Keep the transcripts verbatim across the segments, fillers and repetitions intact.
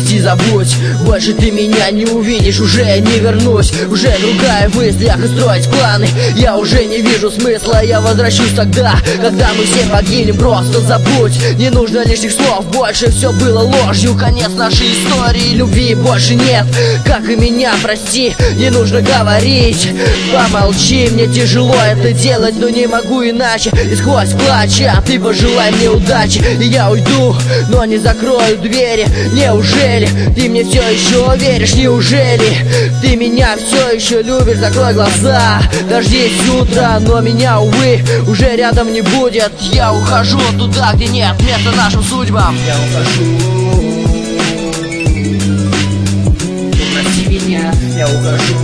прости, забудь. Больше ты меня не увидишь, уже не вернусь. Уже другая в мыслях и строить планы я уже не вижу смысла. Я возвращусь тогда, когда мы все погибнем. Просто забудь, не нужно лишних слов. Больше все было ложью, конец нашей истории. Любви больше нет, как и меня, прости, не нужно говорить. Помолчи, мне тяжело это делать, но не могу иначе. И сквозь плача ты пожелай мне удачи, и я уйду, но не закрою двери. Неужели ты мне все еще веришь? Неужели ты меня все еще любишь? Закрой глаза, дождись утро, но меня, увы, уже рядом не будет. Я ухожу туда, где нет места нашим судьбам. Я ухожу, прости меня. Я ухожу,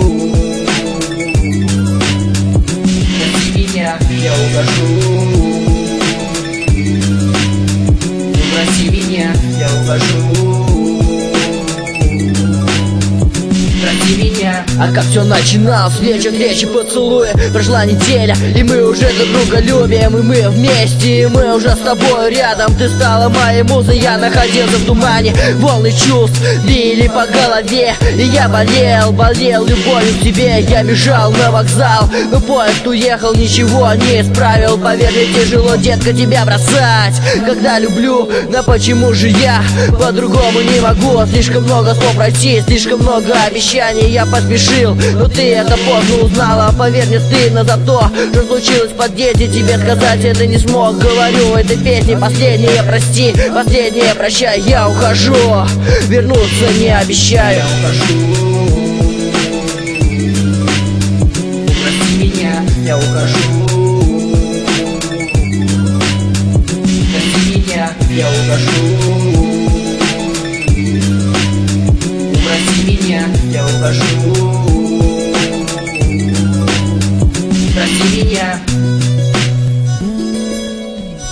прости меня. Я ухожу, прости меня. Я ухожу, прости меня. А как все начиналось, вечер, встречи, поцелуи. Прошла неделя, и мы уже друг друга любим. И мы вместе, и мы уже с тобой рядом. Ты стала моей музой, я находился в тумане. Волны чувств били по голове, и я болел, болел любовью к тебе. Я бежал на вокзал, но поезд уехал, ничего не исправил. Поверь, мне тяжело, детка, тебя бросать, когда люблю. Но почему же я по-другому не могу? Слишком много слов пройти, слишком много обещаний я поспешил, но ты это поздно узнала. Поверь, мне стыдно за то, что случилось в подъезде. Тебе сказать это не смог, говорю, этой песни последняя, прости, последняя, прощай. Я ухожу, вернуться не обещаю. Я ухожу, прости меня. Я ухожу, прости меня. Я ухожу, прости меня. Я ухожу, прости меня.